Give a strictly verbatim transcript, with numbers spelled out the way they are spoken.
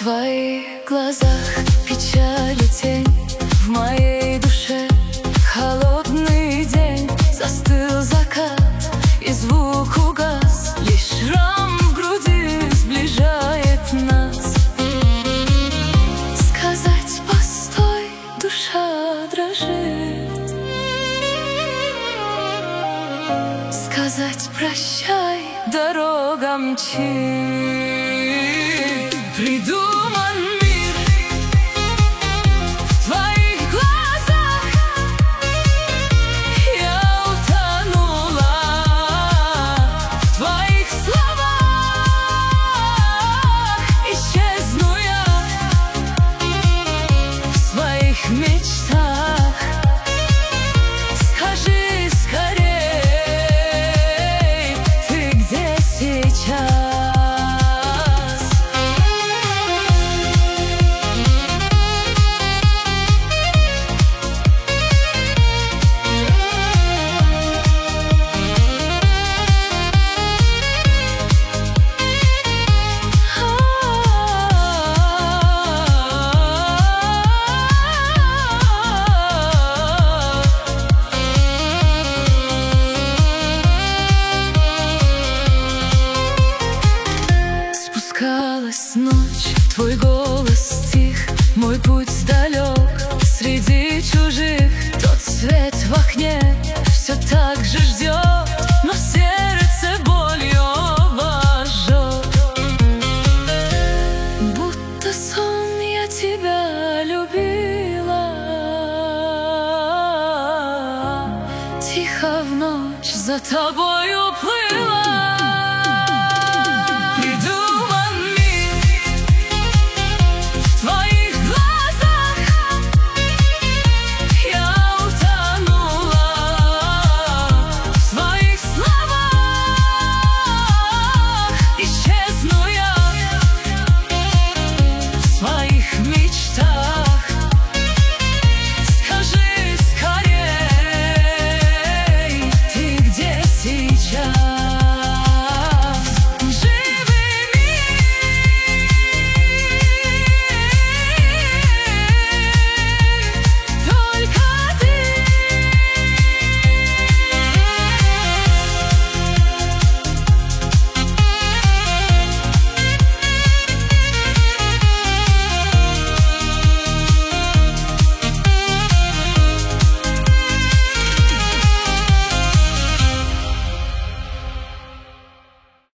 твоих глазах печаль и тень, в моей душе холодный день. Застыл закат, и звук угас, лишь шрам в груди сближает нас. Сказать постой, душа дрожит, сказать прощай, дорога мчит. Придуман мир в твоих глазах, я утонула в твоих словах. Исчезну я в своих мечтах. Скажи скорей, ты где сейчас? Спускалась ночь, твой голос стих, мой путь далек среди чужих. Тот свет в окне все так же ждет, но сердце болью обожжет. Будто сон я тебя любила, тихо в ночь за тобою плыла.